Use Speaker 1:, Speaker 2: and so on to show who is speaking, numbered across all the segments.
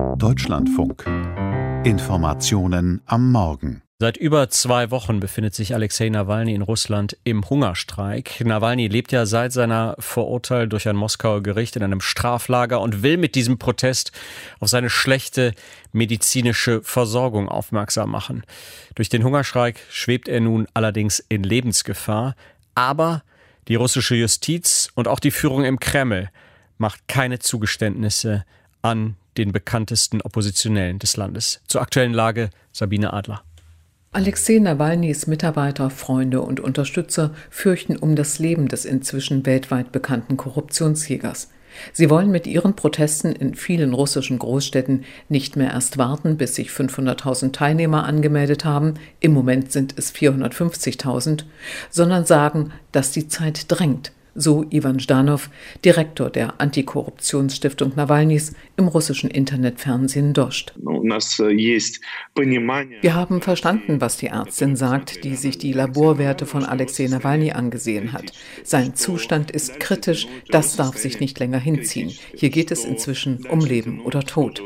Speaker 1: Deutschlandfunk. Informationen am Morgen.
Speaker 2: Seit über 2 Wochen befindet sich Alexei Nawalny in Russland im Hungerstreik. Nawalny lebt ja seit seiner Verurteilung durch ein Moskauer Gericht in einem Straflager und will mit diesem Protest auf seine schlechte medizinische Versorgung aufmerksam machen. Durch den Hungerstreik schwebt er nun allerdings in Lebensgefahr. Aber die russische Justiz und auch die Führung im Kreml macht keine Zugeständnisse an den bekanntesten Oppositionellen des Landes. Zur aktuellen Lage Sabine Adler.
Speaker 3: Alexei Nawalnys Mitarbeiter, Freunde und Unterstützer fürchten um das Leben des inzwischen weltweit bekannten Korruptionsjägers. Sie wollen mit ihren Protesten in vielen russischen Großstädten nicht mehr erst warten, bis sich 500.000 Teilnehmer angemeldet haben, im Moment sind es 450.000, sondern sagen, dass die Zeit drängt. So Ivan Ždanov, Direktor der Antikorruptionsstiftung Nawalnys im russischen Internetfernsehen Dost. Wir haben verstanden, was die Ärztin sagt, die sich die Laborwerte von Alexei Nawalny angesehen hat. Sein Zustand ist kritisch, das darf sich nicht länger hinziehen. Hier geht es inzwischen um Leben oder Tod.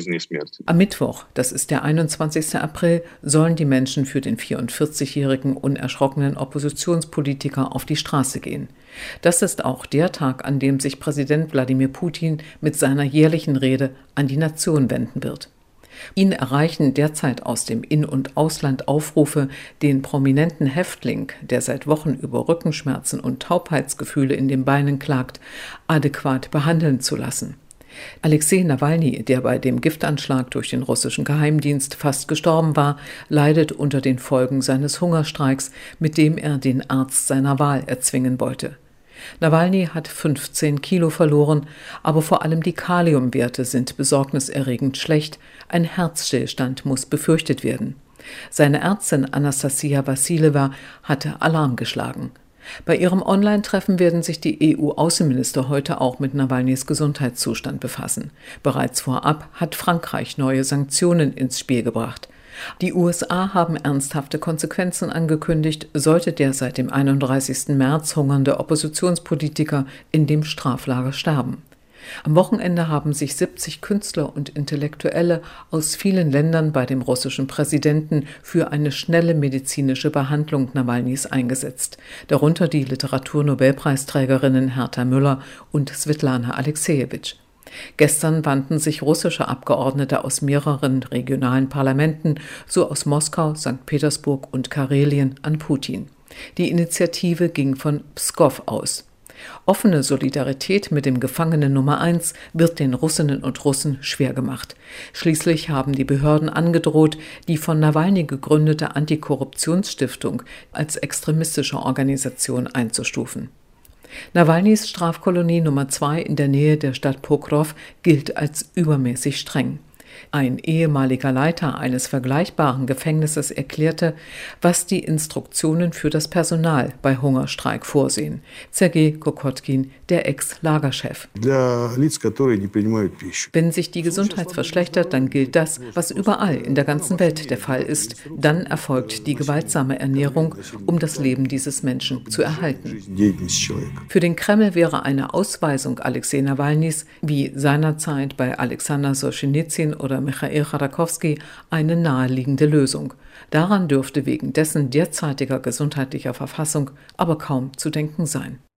Speaker 3: Am Mittwoch, das ist der 21. April, sollen die Menschen für den 44-jährigen unerschrockenen Oppositionspolitiker auf die Straße gehen. Das ist auch der Tag, an dem sich Präsident Wladimir Putin mit seiner jährlichen Rede an die Nation wenden wird. Ihn erreichen derzeit aus dem In- und Ausland Aufrufe, den prominenten Häftling, der seit Wochen über Rückenschmerzen und Taubheitsgefühle in den Beinen klagt, adäquat behandeln zu lassen. Alexei Nawalny, der bei dem Giftanschlag durch den russischen Geheimdienst fast gestorben war, leidet unter den Folgen seines Hungerstreiks, mit dem er den Arzt seiner Wahl erzwingen wollte. Nawalny hat 15 Kilo verloren, aber vor allem die Kaliumwerte sind besorgniserregend schlecht. Ein Herzstillstand muss befürchtet werden. Seine Ärztin Anastasia Wassiljewa hatte Alarm geschlagen. Bei ihrem Online-Treffen werden sich die EU-Außenminister heute auch mit Nawalnys Gesundheitszustand befassen. Bereits vorab hat Frankreich neue Sanktionen ins Spiel gebracht. Die USA haben ernsthafte Konsequenzen angekündigt, sollte der seit dem 31. März hungernde Oppositionspolitiker in dem Straflager sterben. Am Wochenende haben sich 70 Künstler und Intellektuelle aus vielen Ländern bei dem russischen Präsidenten für eine schnelle medizinische Behandlung Nawalnys eingesetzt, darunter die Literaturnobelpreisträgerinnen Herta Müller und Svetlana Alexejewitsch. Gestern wandten sich russische Abgeordnete aus mehreren regionalen Parlamenten, so aus Moskau, St. Petersburg und Karelien, an Putin. Die Initiative ging von Pskow aus. Offene Solidarität mit dem Gefangenen Nummer 1 wird den Russinnen und Russen schwer gemacht. Schließlich haben die Behörden angedroht, die von Nawalny gegründete Antikorruptionsstiftung als extremistische Organisation einzustufen. Nawalnys Strafkolonie Nummer 2 in der Nähe der Stadt Pokrov gilt als übermäßig streng. Ein ehemaliger Leiter eines vergleichbaren Gefängnisses erklärte, was die Instruktionen für das Personal bei Hungerstreik vorsehen. Sergei Kokotkin, der Ex-Lagerchef. Wenn sich die Gesundheit verschlechtert, dann gilt das, was überall in der ganzen Welt der Fall ist. Dann erfolgt die gewaltsame Ernährung, um das Leben dieses Menschen zu erhalten. Für den Kreml wäre eine Ausweisung Alexei Nawalnys, wie seinerzeit bei Alexander Solschenizyn oder Michail Chodorkowski, eine naheliegende Lösung. Daran dürfte wegen dessen derzeitiger gesundheitlicher Verfassung aber kaum zu denken sein.